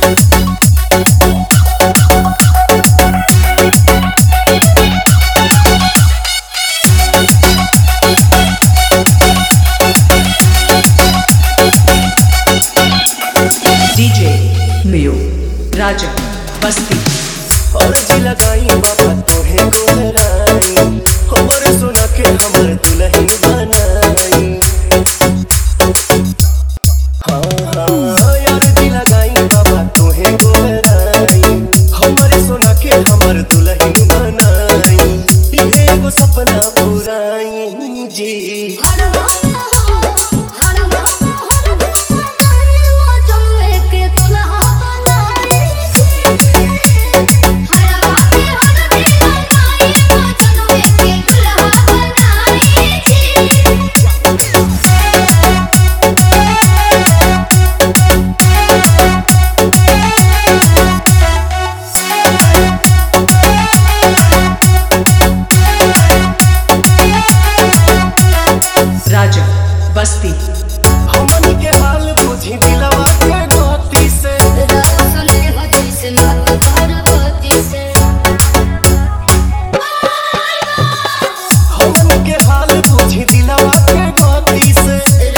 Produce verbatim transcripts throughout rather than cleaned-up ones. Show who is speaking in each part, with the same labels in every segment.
Speaker 1: DJ मियो राजा बस्ती
Speaker 2: अर्जी लगाई बाबा तोहे गोहराई हमर सोना के हमर दुल्हन बनाई। हाँ हाँ अर्जी लगाई बाबा तोहे गोहराई हमर सोना के हमर दुल्हन बनाई। एगो सपना पुराई जी
Speaker 1: राजा बस्ती
Speaker 2: हमन के हाल बुझी दिलवा के गति से हमन के हाल बुझी दिलवा के गति से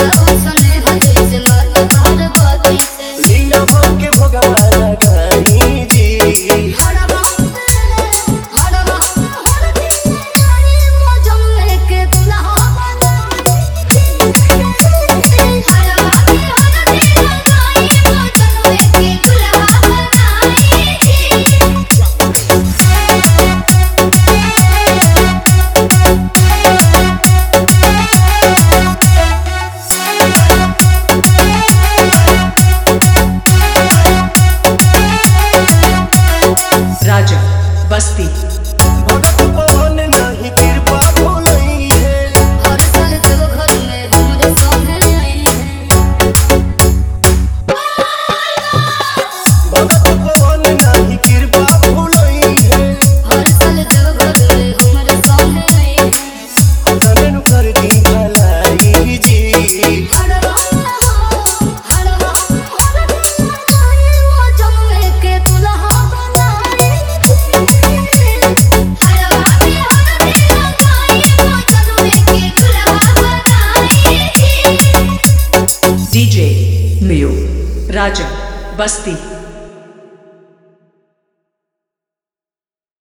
Speaker 2: लीला भर के भोगवा लगाई जी
Speaker 1: राजा बस्ती
Speaker 2: भगत पवन नहीं कृपा भोलई है
Speaker 3: हर साल जब घर में हमरे संगे आई है
Speaker 2: भगत पवन नहीं कृपा भोलई है
Speaker 3: हर साल जब घर में हमरे संगे आई है
Speaker 2: तने कर दी भलाई जी
Speaker 3: हरवा हरवा वो जमवे के दुल्हा बनाई हरवा के हरदी लगाई वो जमवे के दुल्हा बनाई
Speaker 1: डीजे मियो राजा बस्ती।